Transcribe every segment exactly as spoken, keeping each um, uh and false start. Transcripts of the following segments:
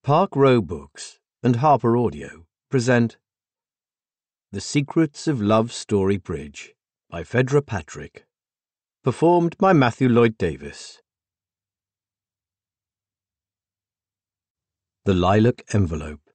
Park Row Books and Harper Audio present The Secrets of Love Story Bridge by Phedra Patrick, performed by Matthew Lloyd Davis. The Lilac Envelope.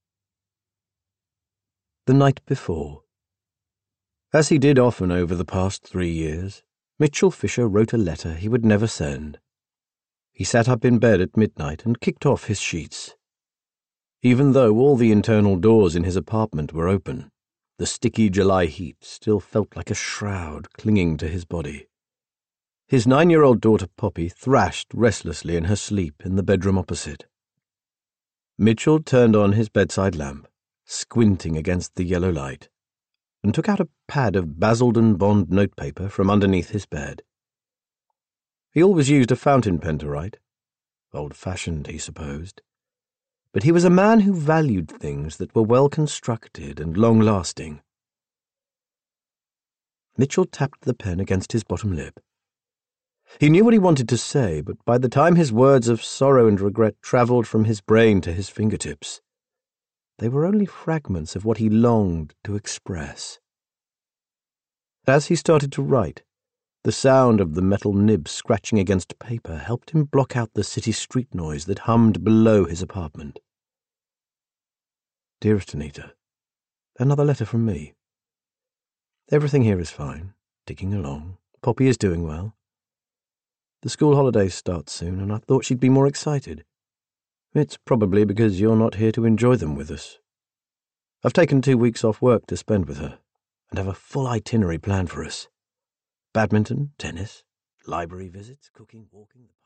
The night before. As he did often over the past three years, Mitchell Fisher wrote a letter he would never send. He sat up in bed at midnight and kicked off his sheets. Even though all the internal doors in his apartment were open, the sticky July heat still felt like a shroud clinging to his body. His nine-year-old daughter Poppy thrashed restlessly in her sleep in the bedroom opposite. Mitchell turned on his bedside lamp, squinting against the yellow light, and took out a pad of Basildon Bond notepaper from underneath his bed. He always used a fountain pen to write. Old-fashioned, he supposed. But he was a man who valued things that were well-constructed and long-lasting. Mitchell tapped the pen against his bottom lip. He knew what he wanted to say, but by the time his words of sorrow and regret travelled from his brain to his fingertips, they were only fragments of what he longed to express. As he started to write, the sound of the metal nib scratching against paper helped him block out the city street noise that hummed below his apartment. Dearest Anita, another letter from me. Everything here is fine, ticking along. Poppy is doing well. The school holidays start soon, and I thought she'd be more excited. It's probably because you're not here to enjoy them with us. I've taken two weeks off work to spend with her, and have a full itinerary planned for us. Badminton, tennis, library visits, cooking, walking...